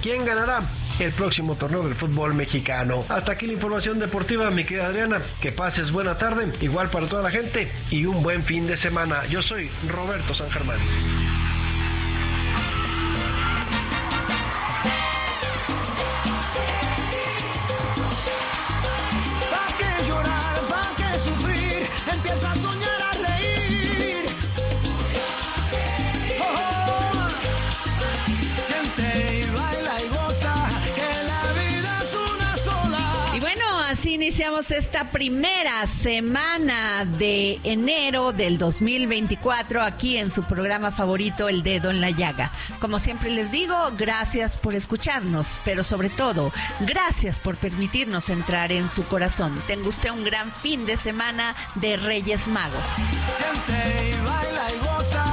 quién ganará el próximo torneo del fútbol mexicano. Hasta aquí la información deportiva, mi querida Adriana. Que pases buena tarde, igual para toda la gente, y un buen fin de semana. Yo soy Roberto San Germán. ¿Pa' qué llorar? ¿Pa' qué sufrir? Empieza a soñar, a reír. Oh, siente y baila y goza, que la vida es una sola. Y bueno, así iniciamos esta primera semana de enero del 2024 aquí en su programa favorito, El Dedo en la Llaga. Como siempre les digo, gracias por escucharnos, pero sobre todo, gracias por permitirnos entrar en su corazón. Tenga usted un gran fin de semana de Reyes Magos. Siente y baila y goza,